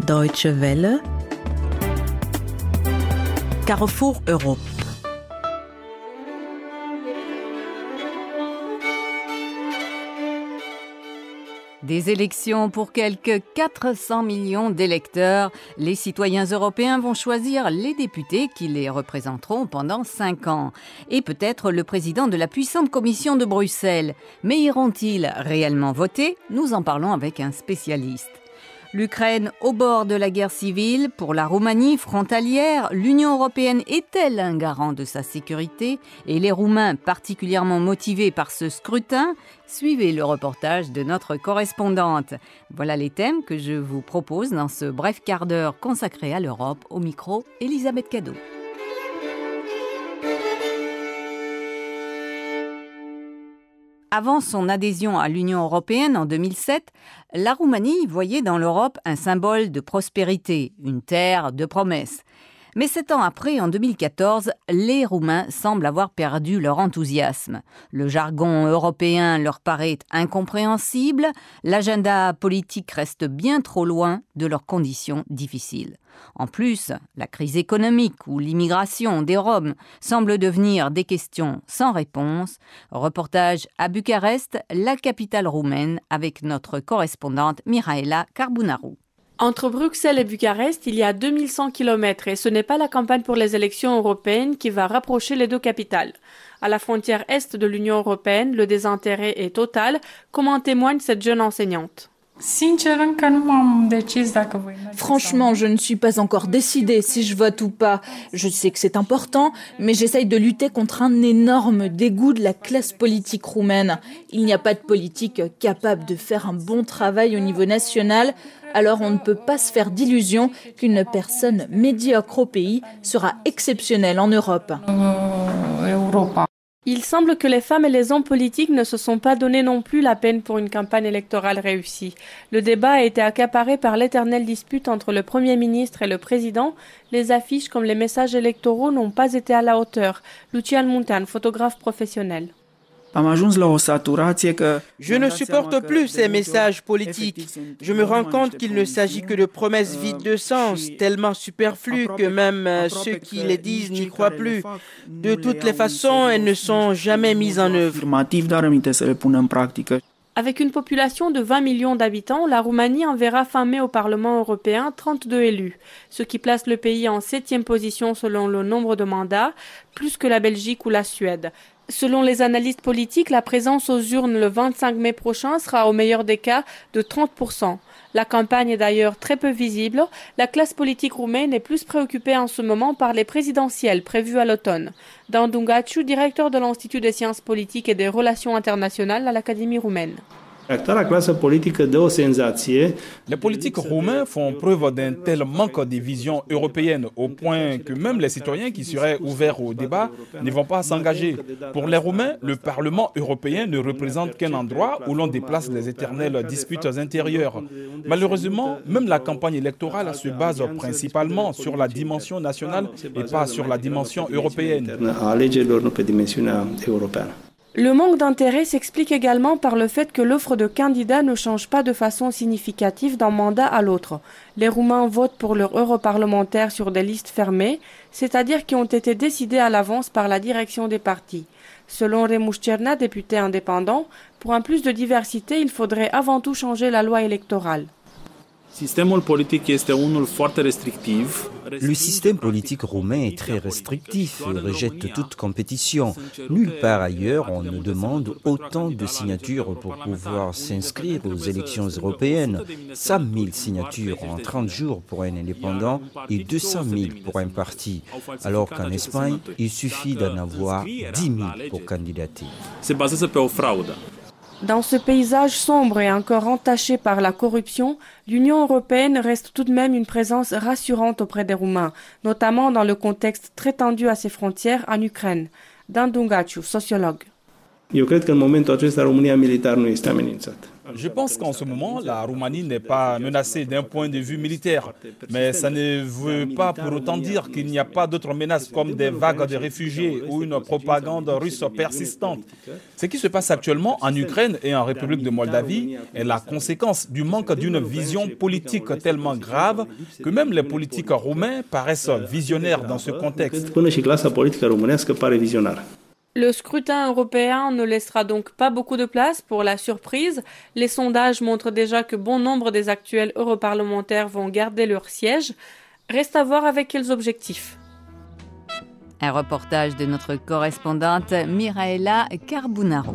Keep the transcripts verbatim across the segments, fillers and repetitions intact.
Deutsche Welle, Carrefour Europe. Des élections pour quelques quatre cents millions d'électeurs, les citoyens européens vont choisir les députés qui les représenteront pendant cinq ans. Et peut-être le président de la puissante commission de Bruxelles. Mais iront-ils réellement voter ? Nous en parlons avec un spécialiste. L'Ukraine au bord de la guerre civile, pour la Roumanie frontalière, l'Union européenne est-elle un garant de sa sécurité ? Et les Roumains particulièrement motivés par ce scrutin ? Suivez le reportage de notre correspondante. Voilà les thèmes que je vous propose dans ce bref quart d'heure consacré à l'Europe. Au micro, Elisabeth Cadeau. Avant son adhésion à l'Union européenne en deux mille sept, la Roumanie voyait dans l'Europe un symbole de prospérité, une terre de promesses. Mais sept ans après, en deux mille quatorze, les Roumains semblent avoir perdu leur enthousiasme. Le jargon européen leur paraît incompréhensible, l'agenda politique reste bien trop loin de leurs conditions difficiles. En plus, la crise économique ou l'immigration des Roms semblent devenir des questions sans réponse. Reportage à Bucarest, la capitale roumaine, avec notre correspondante Mihaela Carbunăru. Entre Bruxelles et Bucarest, il y a deux mille cent kilomètres et ce n'est pas la campagne pour les élections européennes qui va rapprocher les deux capitales. À la frontière est de l'Union européenne, le désintérêt est total, comme en témoigne cette jeune enseignante. Franchement, je ne suis pas encore décidée si je vote ou pas. Je sais que c'est important, mais j'essaye de lutter contre un énorme dégoût de la classe politique roumaine. Il n'y a pas de politique capable de faire un bon travail au niveau national, alors on ne peut pas se faire d'illusions qu'une personne médiocre au pays sera exceptionnelle en Europe. Il semble que les femmes et les hommes politiques ne se sont pas donné non plus la peine pour une campagne électorale réussie. Le débat a été accaparé par l'éternelle dispute entre le Premier ministre et le Président. Les affiches comme les messages électoraux n'ont pas été à la hauteur. Lucian Muntean, photographe professionnel. Je ne supporte plus ces messages politiques. Je me rends compte qu'il ne s'agit que de promesses vides de sens, tellement superflues que même ceux qui les disent n'y croient plus. De toutes les façons, elles ne sont jamais mises en œuvre. Avec une population de vingt millions d'habitants, la Roumanie enverra fin mai au Parlement européen trente-deux élus, ce qui place le pays en septième position selon le nombre de mandats, plus que la Belgique ou la Suède. Selon les analystes politiques, la présence aux urnes le vingt-cinq mai prochain sera au meilleur des cas de trente pour cent. La campagne est d'ailleurs très peu visible. La classe politique roumaine est plus préoccupée en ce moment par les présidentielles prévues à l'automne. Dan Dungaciu, directeur de l'Institut des sciences politiques et des relations internationales à l'Académie roumaine. Les politiques roumains font preuve d'un tel manque de vision européenne au point que même les citoyens qui seraient ouverts au débat ne vont pas s'engager. Pour les Roumains, le Parlement européen ne représente qu'un endroit où l'on déplace les éternelles disputes intérieures. Malheureusement, même la campagne électorale se base principalement sur la dimension nationale et pas sur la dimension européenne. Le manque d'intérêt s'explique également par le fait que l'offre de candidats ne change pas de façon significative d'un mandat à l'autre. Les Roumains votent pour leurs europarlementaires sur des listes fermées, c'est-à-dire qui ont été décidées à l'avance par la direction des partis. Selon Remus Cerna, député indépendant, pour un plus de diversité, il faudrait avant tout changer la loi électorale. Le système politique roumain est très restrictif et rejette toute compétition. Nulle part ailleurs on ne demande autant de signatures pour pouvoir s'inscrire aux élections européennes. cent mille signatures en trente jours pour un indépendant et deux cent mille pour un parti. Alors qu'en Espagne, il suffit d'en avoir dix mille pour candidater. Dans ce paysage sombre et encore entaché par la corruption, l'Union européenne reste tout de même une présence rassurante auprès des Roumains, notamment dans le contexte très tendu à ses frontières en Ukraine. Dan Dungaciu, sociologue. Je pense qu'en ce moment, la Roumanie n'est pas menacée d'un point de vue militaire. Mais ça ne veut pas pour autant dire qu'il n'y a pas d'autres menaces comme des vagues de réfugiés ou une propagande russe persistante. Ce qui se passe actuellement en Ukraine et en République de Moldavie est la conséquence du manque d'une vision politique tellement grave que même les politiques roumains paraissent visionnaires dans ce contexte. Le scrutin européen ne laissera donc pas beaucoup de place pour la surprise. Les sondages montrent déjà que bon nombre des actuels europarlementaires vont garder leur siège. Reste à voir avec quels objectifs. Un reportage de notre correspondante Miraela Carbonaro.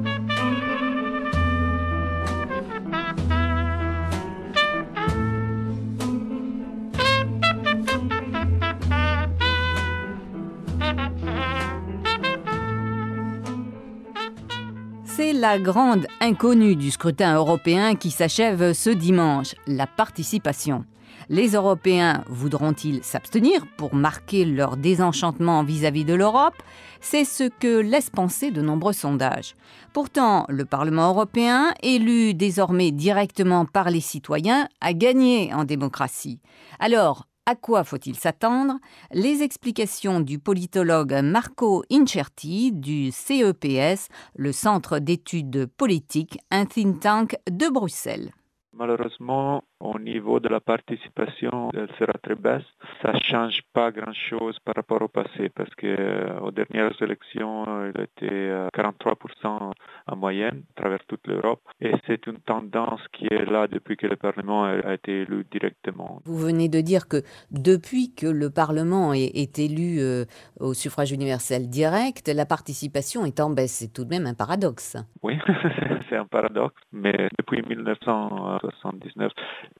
C'est la grande inconnue du scrutin européen qui s'achève ce dimanche, la participation. Les Européens voudront-ils s'abstenir pour marquer leur désenchantement vis-à-vis de l'Europe ? C'est ce que laissent penser de nombreux sondages. Pourtant, le Parlement européen, élu désormais directement par les citoyens, a gagné en démocratie. Alors, à quoi faut-il s'attendre ? Les explications du politologue Marco Incerti du C E P S, le Centre d'études politiques, un think tank de Bruxelles. Malheureusement, au niveau de la participation, elle sera très basse. Ça ne change pas grand-chose par rapport au passé parce qu'aux euh, dernières élections, il était euh, quarante-trois pour cent en moyenne à travers toute l'Europe. Et c'est une tendance qui est là depuis que le Parlement a été élu directement. Vous venez de dire que depuis que le Parlement est, est élu euh, au suffrage universel direct, la participation est en baisse. C'est tout de même un paradoxe. Oui, c'est un paradoxe. Mais depuis mille neuf cent soixante-dix-neuf,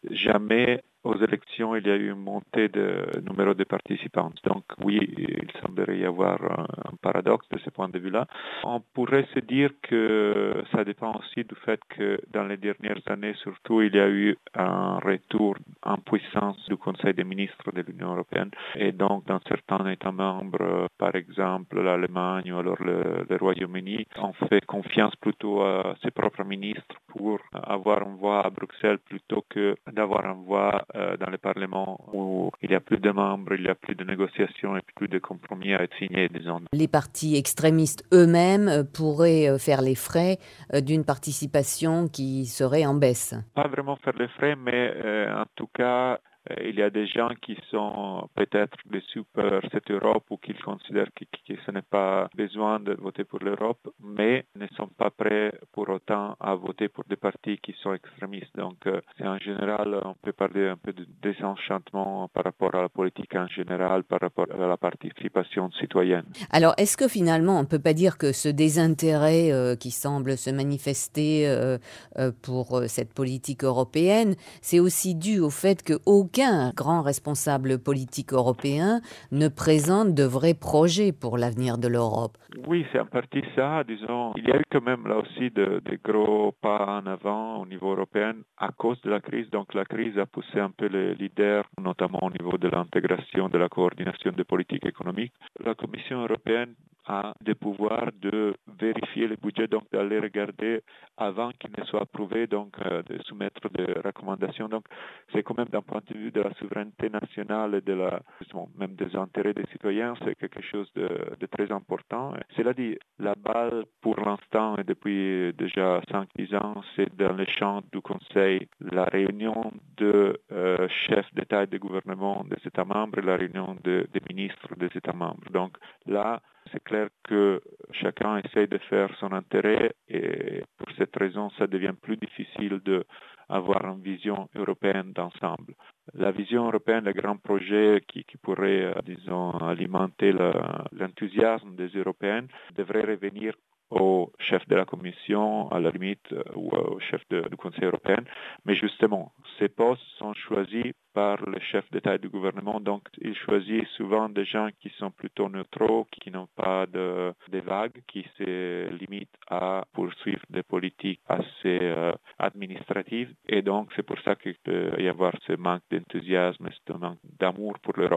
jamais aux élections, il y a eu une montée de numéro de participants. Donc oui, il semblerait y avoir un paradoxe de ce point de vue-là. On pourrait se dire que ça dépend aussi du fait que dans les dernières années, surtout, il y a eu un retour en puissance du Conseil des ministres de l'Union européenne. Et donc, dans certains États membres, par exemple l'Allemagne ou alors le, le Royaume-Uni, on fait confiance plutôt à ses propres ministres pour avoir une voix à Bruxelles plutôt que d'avoir une voix dans le Parlement où il y a plus de membres, il y a plus de négociations et plus de compromis à être signés, disons. Les partis extrémistes eux-mêmes pourraient faire les frais d'une participation qui serait en baisse. Pas vraiment faire les frais, mais euh, en tout cas, il y a des gens qui sont peut-être déçus par cette Europe ou qui considèrent que, que ce n'est pas besoin de voter pour l'Europe, mais ne sont pas prêts pour autant à voter pour des partis qui sont extrémistes. Donc, c'est en général, on peut parler un peu de désenchantement par rapport à la politique en général, par rapport à la participation citoyenne. Alors, est-ce que finalement, on ne peut pas dire que ce désintérêt euh, qui semble se manifester euh, euh, pour euh, cette politique européenne, c'est aussi dû au fait que aucun grand responsable politique européen ne présente de vrais projets pour l'avenir de l'Europe. Oui, c'est en partie ça. Disons, il y a eu quand même là aussi de, de gros pas en avant au niveau européen à cause de la crise. Donc la crise a poussé un peu les leaders, notamment au niveau de l'intégration, de la coordination des politiques économiques. La Commission européenne a des pouvoirs de vérifier les budgets, donc d'aller regarder avant qu'il ne soit approuvé, donc euh, de soumettre des recommandations. Donc c'est quand même d'un point de vue de la souveraineté nationale et de la, justement, même des intérêts des citoyens, c'est quelque chose de, de très important. Cela dit, la balle pour l'instant et depuis déjà cinq dix ans, c'est dans le champ du Conseil. La réunion de euh, chefs d'État et de gouvernement des États membres et la réunion de, des ministres des États membres. Donc là, c'est clair que chacun essaie de faire son intérêt et pour cette raison, ça devient plus difficile d'avoir une vision européenne d'ensemble. La vision européenne, le grand projet qui, qui pourrait, disons, alimenter le, l'enthousiasme des Européens devrait revenir au chef de la Commission, à la limite, ou au chef de, du Conseil européen. Mais justement, ces postes sont choisis par le chef d'État et du gouvernement. Donc, il choisit souvent des gens qui sont plutôt neutraux, qui n'ont pas de, de vagues, qui se limitent à poursuivre des politiques assez euh, administratives. Et donc, c'est pour ça qu'il peut y avoir ce manque d'enthousiasme, ce manque d'amour pour l'Europe.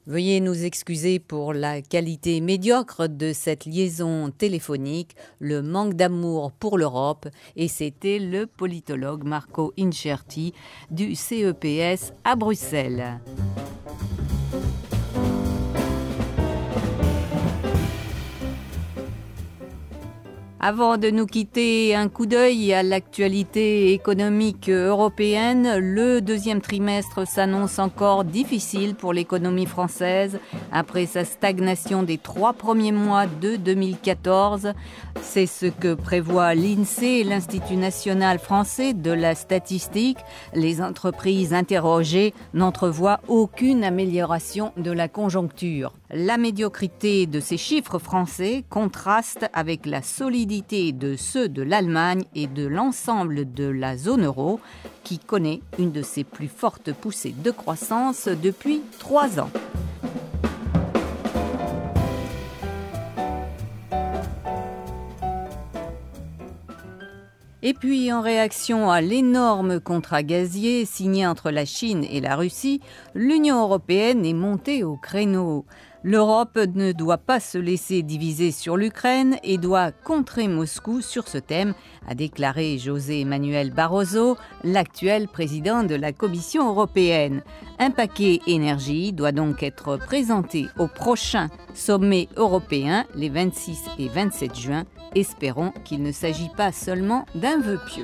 Veuillez nous excuser pour la qualité médiocre de cette liaison téléphonique, le manque d'amour pour l'Europe, et c'était le politologue Marco Incerti du C E P S à Bruxelles. Avant de nous quitter, un coup d'œil à l'actualité économique européenne. Le deuxième trimestre s'annonce encore difficile pour l'économie française après sa stagnation des trois premiers mois de deux mille quatorze. C'est ce que prévoit l'INSEE, l'Institut national français de la statistique. Les entreprises interrogées n'entrevoient aucune amélioration de la conjoncture. La médiocrité de ces chiffres français contraste avec la solidité de ceux de l'Allemagne et de l'ensemble de la zone euro, qui connaît une de ses plus fortes poussées de croissance depuis trois ans. Et puis, en réaction à l'énorme contrat gazier signé entre la Chine et la Russie, l'Union européenne est montée au créneau. L'Europe ne doit pas se laisser diviser sur l'Ukraine et doit contrer Moscou sur ce thème, a déclaré José Manuel Barroso, l'actuel président de la Commission européenne. Un paquet énergie doit donc être présenté au prochain sommet européen les vingt-six et vingt-sept juin. Espérons qu'il ne s'agit pas seulement d'un vœu pieux.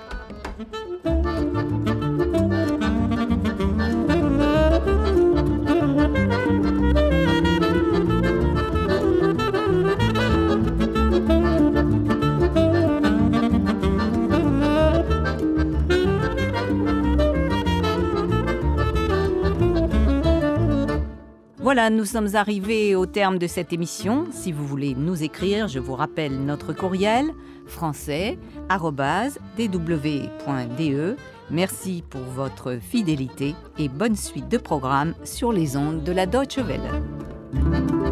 Voilà, nous sommes arrivés au terme de cette émission. Si vous voulez nous écrire, je vous rappelle notre courriel français arobase d w point d e. Merci pour votre fidélité et bonne suite de programmes sur les ondes de la Deutsche Welle.